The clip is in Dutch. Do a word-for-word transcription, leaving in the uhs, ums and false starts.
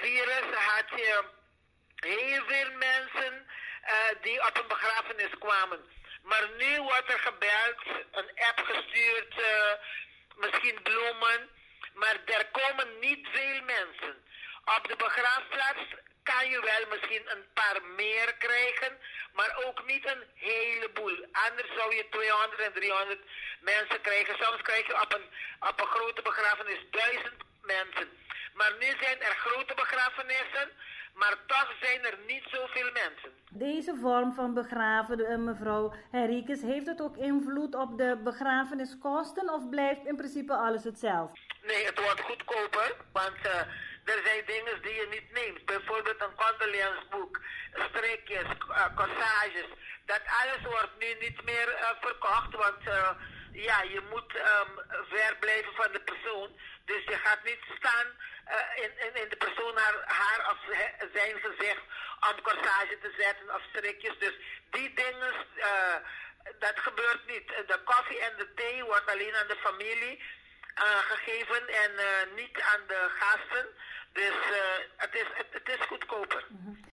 coronavirus had je heel veel mensen uh, die op een begrafenis kwamen. Maar nu wordt er gebeld, een app gestuurd, uh, misschien bloemen. Maar er komen niet veel mensen. Op de begraafplaats kan je wel misschien een paar meer krijgen, maar ook niet een heleboel. Anders zou je tweehonderd en driehonderd mensen krijgen. Soms krijg je op een, op een grote begrafenis duizend mensen. Maar nu zijn er grote begrafenissen, maar toch zijn er niet zoveel mensen. Deze vorm van begraven, mevrouw Henriques, heeft het ook invloed op de begrafeniskosten of blijft in principe alles hetzelfde? Nee, het wordt goedkoper, want uh, er zijn dingen die je niet neemt. Bijvoorbeeld een condoleanceboek, strikjes, uh, corsages. Dat alles wordt nu niet meer uh, verkocht, want uh, ja, je moet um, ver blijven van de persoon. Dus je gaat niet staan uh, in, in, in de persoon haar, haar of zijn gezicht om corsage te zetten of strikjes. Dus die dingen, uh, dat gebeurt niet. De koffie en de thee wordt alleen aan de familie Uh, gegeven en uh, niet aan de gasten. Dus uh, het, is, het, het is goedkoper. Mm-hmm.